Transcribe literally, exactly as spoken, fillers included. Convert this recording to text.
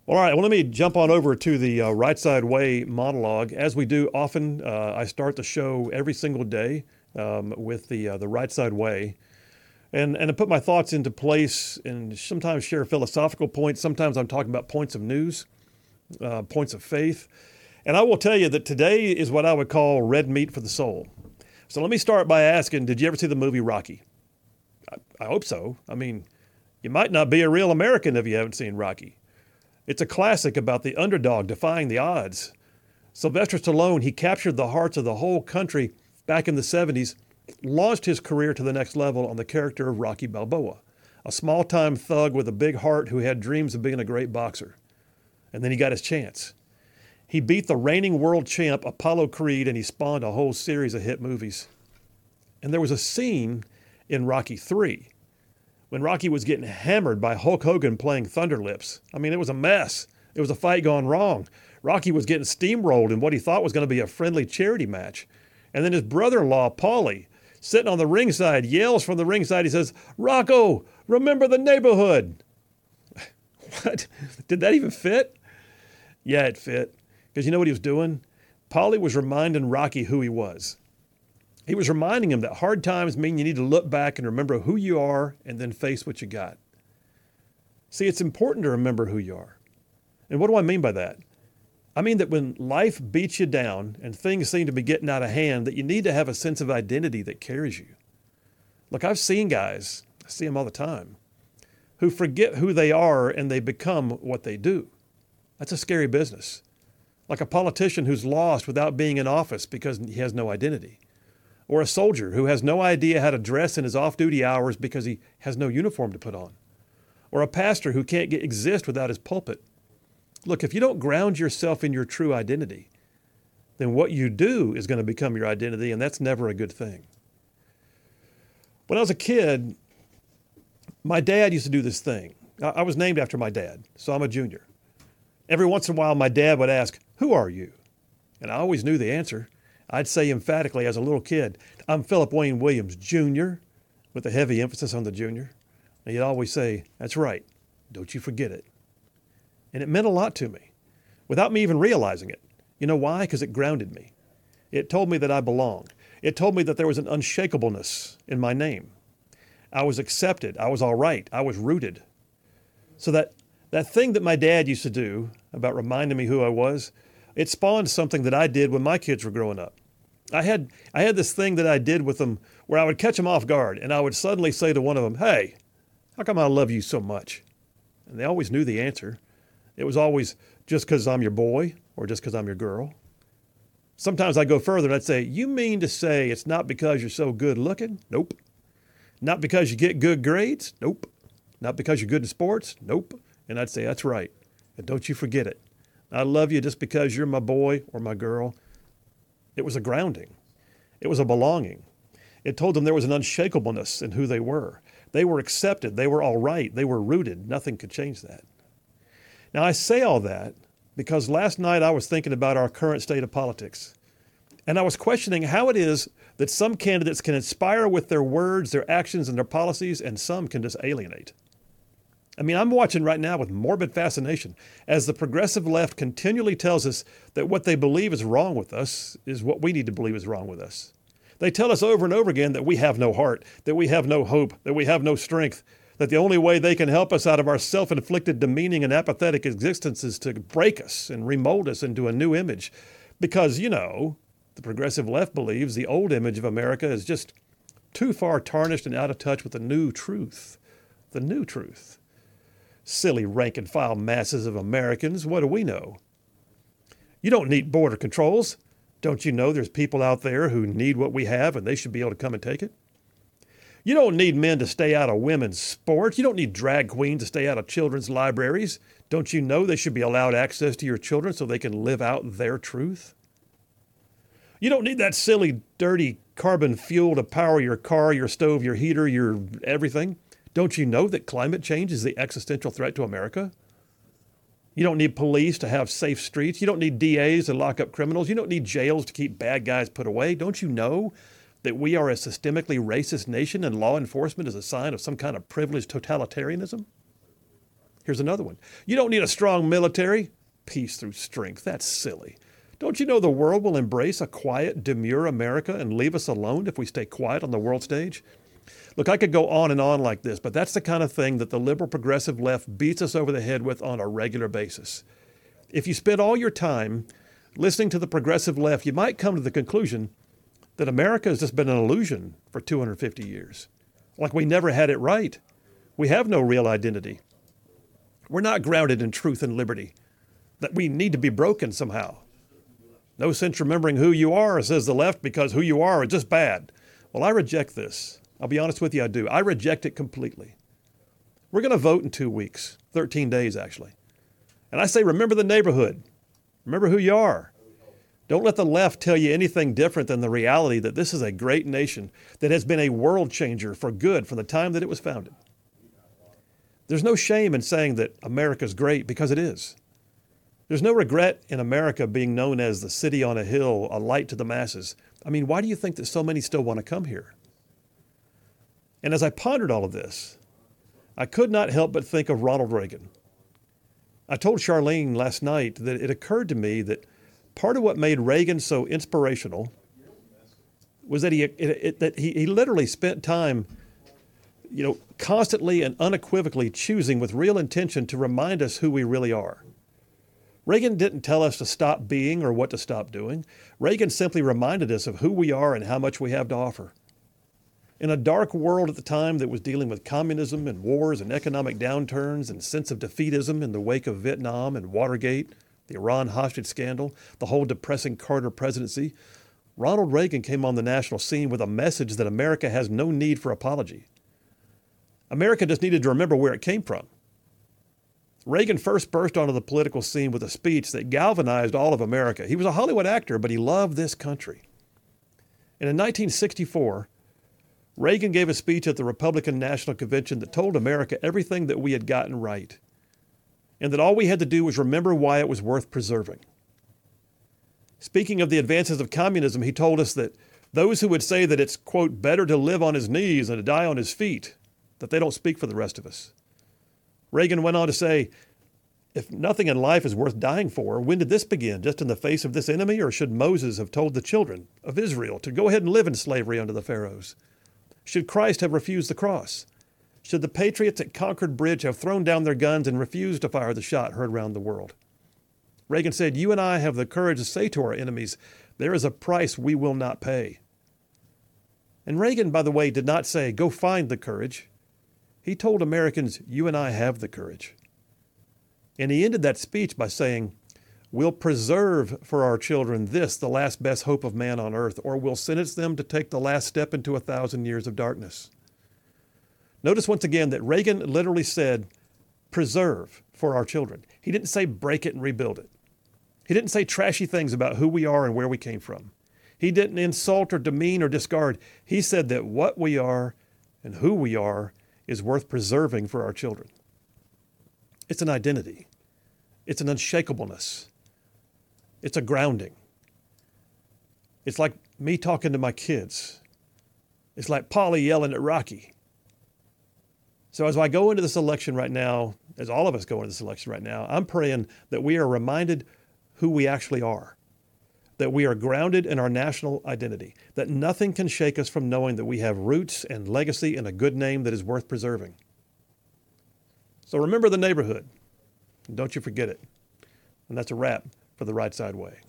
All right, well, let me jump on over to the uh, Right Side Way monologue. As we do often, uh, I start the show every single day um, with the uh, the Right Side Way, and and I put my thoughts into place, and sometimes share philosophical points. Sometimes I'm talking about points of news, uh, points of faith, and I will tell you that today is what I would call red meat for the soul. So let me start by asking: did you ever see the movie Rocky? I, I hope so. I mean, you might not be a real American if you haven't seen Rocky. It's a classic about the underdog defying the odds. Sylvester Stallone, he captured the hearts of the whole country back in the seventies, launched his career to the next level on the character of Rocky Balboa, a small-time thug with a big heart who had dreams of being a great boxer. And then he got his chance. He beat the reigning world champ Apollo Creed, and he spawned a whole series of hit movies. And there was a scene in Rocky three when Rocky was getting hammered by Hulk Hogan playing Thunder Lips. I mean, it was a mess. It was a fight gone wrong. Rocky was getting steamrolled in what he thought was going to be a friendly charity match. And then his brother-in-law, Paulie, sitting on the ringside, yells from the ringside. He says, "Rocco, remember the neighborhood." What? Did that even fit? Yeah, it fit. Because you know what he was doing? Paulie was reminding Rocky who he was. He was reminding him that hard times mean you need to look back and remember who you are and then face what you got. See, it's important to remember who you are. And what do I mean by that? I mean that when life beats you down and things seem to be getting out of hand, that you need to have a sense of identity that carries you. Look, I've seen guys, I see them all the time, who forget who they are and they become what they do. That's a scary business. Like a politician who's lost without being in office because he has no identity. Or a soldier who has no idea how to dress in his off-duty hours because he has no uniform to put on. Or a pastor who can't get, exist without his pulpit. Look, if you don't ground yourself in your true identity, then what you do is going to become your identity, and that's never a good thing. When I was a kid, my dad used to do this thing. I, I was named after my dad, so I'm a junior. Every once in a while, my dad would ask, "Who are you?" And I always knew the answer. I'd say emphatically as a little kid, "I'm Philip Wayne Williams, Junior, with a heavy emphasis on the junior. And he'd always say, "That's right, don't you forget it." And it meant a lot to me, without me even realizing it. You know why? Because it grounded me. It told me that I belonged. It told me that there was an unshakableness in my name. I was accepted. I was all right. I was rooted. So that, that thing that my dad used to do about reminding me who I was, it spawned something that I did when my kids were growing up. I had I had this thing that I did with them where I would catch them off guard, and I would suddenly say to one of them, "Hey, how come I love you so much?" And they always knew the answer. It was always just because I'm your boy or just because I'm your girl. Sometimes I'd go further and I'd say, "You mean to say it's not because you're so good looking?" Nope. Not because you get good grades? Nope. Not because you're good in sports? Nope. And I'd say, "That's right. And don't you forget it. I love you just because you're my boy or my girl." It was a grounding. It was a belonging. It told them there was an unshakableness in who they were. They were accepted. They were all right. They were rooted. Nothing could change that. Now, I say all that because last night I was thinking about our current state of politics. And I was questioning how it is that some candidates can inspire with their words, their actions, and their policies, and some can just alienate. I mean, I'm watching right now with morbid fascination as the progressive left continually tells us that what they believe is wrong with us is what we need to believe is wrong with us. They tell us over and over again that we have no heart, that we have no hope, that we have no strength, that the only way they can help us out of our self-inflicted, demeaning, and apathetic existence is to break us and remold us into a new image. Because, you know, the progressive left believes the old image of America is just too far tarnished and out of touch with the new truth. The new truth. Silly rank-and-file masses of Americans, what do we know? You don't need border controls. Don't you know there's people out there who need what we have and they should be able to come and take it? You don't need men to stay out of women's sports. You don't need drag queens to stay out of children's libraries. Don't you know they should be allowed access to your children so they can live out their truth? You don't need that silly, dirty carbon fuel to power your car, your stove, your heater, your everything. Don't you know that climate change is the existential threat to America? You don't need police to have safe streets. You don't need D As to lock up criminals. You don't need jails to keep bad guys put away. Don't you know that we are a systemically racist nation and law enforcement is a sign of some kind of privileged totalitarianism? Here's another one. You don't need a strong military. Peace through strength. That's silly. Don't you know the world will embrace a quiet, demure America and leave us alone if we stay quiet on the world stage? Look, I could go on and on like this, but that's the kind of thing that the liberal progressive left beats us over the head with on a regular basis. If you spend all your time listening to the progressive left, you might come to the conclusion that America has just been an illusion for two hundred fifty years. Like we never had it right. We have no real identity. We're not grounded in truth and liberty, that we need to be broken somehow. No sense remembering who you are, says the left, because who you are is just bad. Well, I reject this. I'll be honest with you, I do. I reject it completely. We're going to vote in two weeks, thirteen days actually. And I say, remember the neighborhood. Remember who you are. Don't let the left tell you anything different than the reality that this is a great nation that has been a world changer for good from the time that it was founded. There's no shame in saying that America's great, because it is. There's no regret in America being known as the city on a hill, a light to the masses. I mean, why do you think that so many still want to come here? And as I pondered all of this, I could not help but think of Ronald Reagan. I told Charlene last night that it occurred to me that part of what made Reagan so inspirational was that he it, it, that he, he literally spent time, you know, constantly and unequivocally choosing with real intention to remind us who we really are. Reagan didn't tell us to stop being or what to stop doing. Reagan simply reminded us of who we are and how much we have to offer. In a dark world at the time that was dealing with communism and wars and economic downturns and sense of defeatism in the wake of Vietnam and Watergate, the Iran hostage scandal, the whole depressing Carter presidency, Ronald Reagan came on the national scene with a message that America has no need for apology. America just needed to remember where it came from. Reagan first burst onto the political scene with a speech that galvanized all of America. He was a Hollywood actor, but he loved this country. And in nineteen sixty-four, Reagan gave a speech at the Republican National Convention that told America everything that we had gotten right, and that all we had to do was remember why it was worth preserving. Speaking of the advances of communism, he told us that those who would say that it's, quote, better to live on his knees than to die on his feet, that they don't speak for the rest of us. Reagan went on to say, if nothing in life is worth dying for, when did this begin? Just in the face of this enemy? Or should Moses have told the children of Israel to go ahead and live in slavery under the Pharaohs? Should Christ have refused the cross? Should the patriots at Concord Bridge have thrown down their guns and refused to fire the shot heard around the world? Reagan said, you and I have the courage to say to our enemies, there is a price we will not pay. And Reagan, by the way, did not say, go find the courage. He told Americans, you and I have the courage. And he ended that speech by saying, we'll preserve for our children this, the last best hope of man on earth, or we'll sentence them to take the last step into a thousand years of darkness. Notice once again that Reagan literally said, preserve for our children. He didn't say break it and rebuild it. He didn't say trashy things about who we are and where we came from. He didn't insult or demean or discard. He said that what we are and who we are is worth preserving for our children. It's an identity. It's an unshakableness. It's a grounding. It's like me talking to my kids. It's like Polly yelling at Rocky. So as I go into this election right now, as all of us go into this election right now, I'm praying that we are reminded who we actually are, that we are grounded in our national identity, that nothing can shake us from knowing that we have roots and legacy and a good name that is worth preserving. So remember the neighborhood, and don't you forget it. And that's a wrap for The Right Side Way.